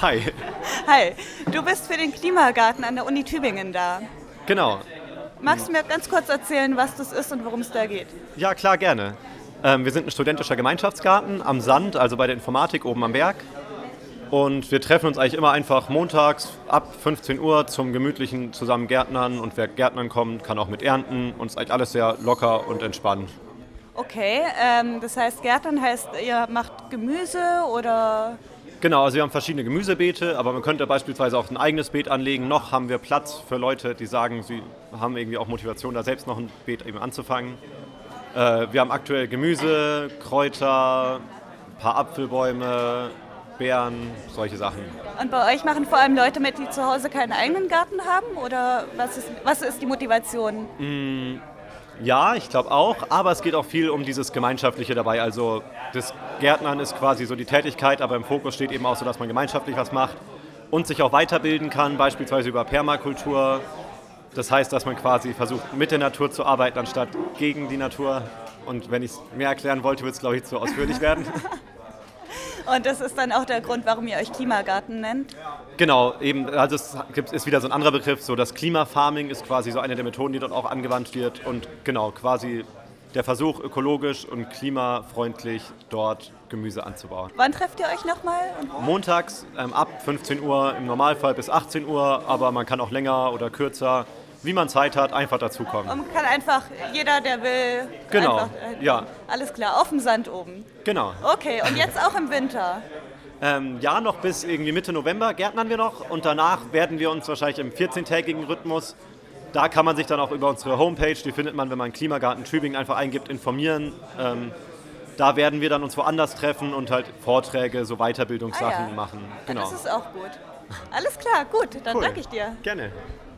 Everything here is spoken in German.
Hi. Hi, du bist für den Klimagarten an der Uni Tübingen da. Genau. Magst du mir ganz kurz erzählen, was das ist und worum es da geht? Ja, klar, gerne. Wir sind ein studentischer Gemeinschaftsgarten am Sand, also bei der Informatik oben am Berg. Und wir treffen uns eigentlich immer einfach montags ab 15 Uhr zum gemütlichen zusammen Gärtnern. Und wer Gärtnern kommt, kann auch mit ernten. Und es ist eigentlich alles sehr locker und entspannt. Okay, das heißt Gärtnern heißt, ihr macht Gemüse oder... Genau, also wir haben verschiedene Gemüsebeete, aber man könnte beispielsweise auch ein eigenes Beet anlegen. Noch haben wir Platz für Leute, die sagen, sie haben irgendwie auch Motivation, da selbst noch ein Beet eben anzufangen. Wir haben aktuell Gemüse, Kräuter, ein paar Apfelbäume, Beeren, solche Sachen. Und bei euch machen vor allem Leute mit, die zu Hause keinen eigenen Garten haben? Oder was ist die Motivation? Ja, ich glaube auch, aber es geht auch viel um dieses Gemeinschaftliche dabei. Also das Gärtnern ist quasi so die Tätigkeit, aber im Fokus steht eben auch so, dass man gemeinschaftlich was macht und sich auch weiterbilden kann, beispielsweise über Permakultur. Das heißt, dass man quasi versucht, mit der Natur zu arbeiten, anstatt gegen die Natur. Und wenn ich es mehr erklären wollte, wird es, glaube ich, zu ausführlich werden. Und das ist dann auch der Grund, warum ihr euch Klimagarten nennt? Genau, eben, also es ist wieder so ein anderer Begriff, so das Klimafarming ist quasi so eine der Methoden, die dort auch angewandt wird und genau, quasi der Versuch, ökologisch und klimafreundlich dort Gemüse anzubauen. Wann trefft ihr euch nochmal? Montags ab 15 Uhr, im Normalfall bis 18 Uhr, aber man kann auch länger oder kürzer, wie man Zeit hat, einfach dazukommen. Und kann einfach, jeder, der will, genau, einfach, ja. Alles klar, auf dem Sand oben. Genau. Okay, und jetzt auch im Winter? Ja, noch bis irgendwie Mitte November gärtnern wir noch und danach werden wir uns wahrscheinlich im 14-tägigen Rhythmus, da kann man sich dann auch über unsere Homepage, die findet man, wenn man Klimagarten Tübingen einfach eingibt, informieren. Da werden wir dann uns woanders treffen und halt Vorträge, so Weiterbildungssachen machen. Genau. Das ist auch gut. Alles klar, gut, dann cool. Danke ich dir. Gerne.